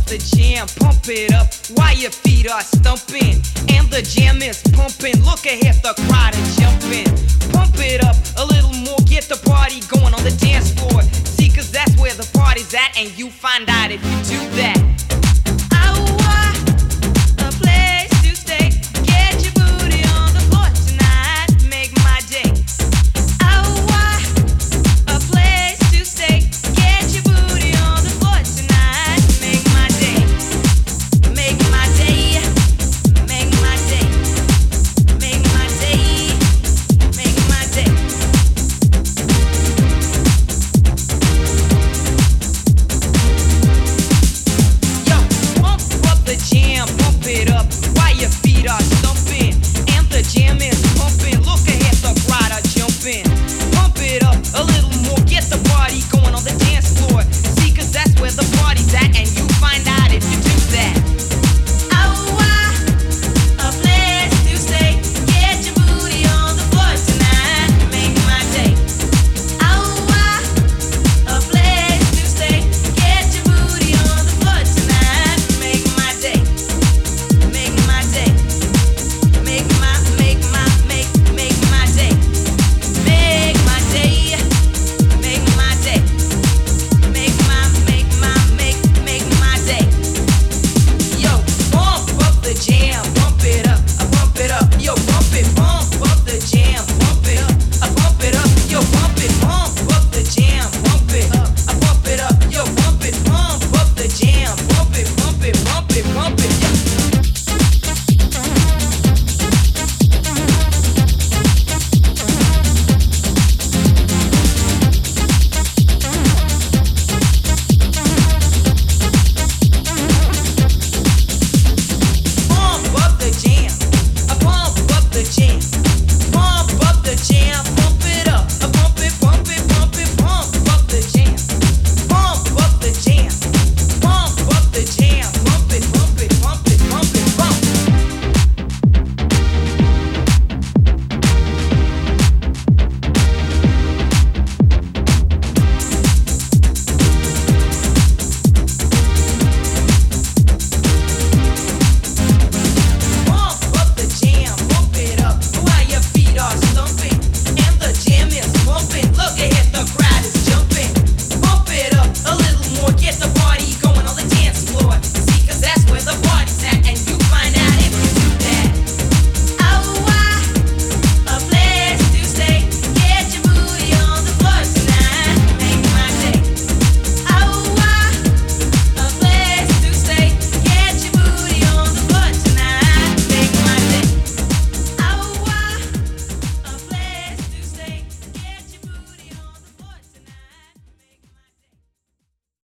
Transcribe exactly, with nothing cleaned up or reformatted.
the jam, pump it up while your feet are stumping. And the jam is pumping, look ahead, the crowd is jumping. Pump it up a little more, get the party going on the dance floor. See, cause that's where the party's at, and you find out if you do that.